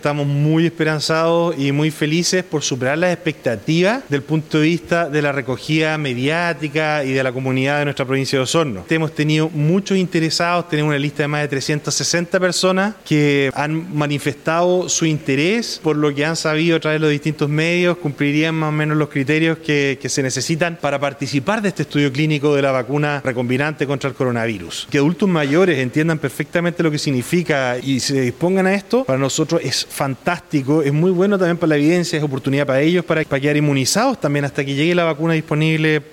Estamos muy esperanzados y muy felices por superar las expectativas del punto de vista de la recogida mediática y de la comunidad de nuestra provincia de Osorno. Hemos tenido muchos interesados, tenemos una lista de más de 360 personas que han manifestado su interés por lo que han sabido a través de los distintos medios, cumplirían más o menos los criterios que se necesitan para participar de este estudio clínico de la vacuna recombinante contra el coronavirus. Que adultos mayores entiendan perfectamente lo que significa y se dispongan a esto, para nosotros es fantástico, es muy bueno también para la evidencia, es oportunidad para ellos para quedar inmunizados también hasta que llegue la vacuna disponible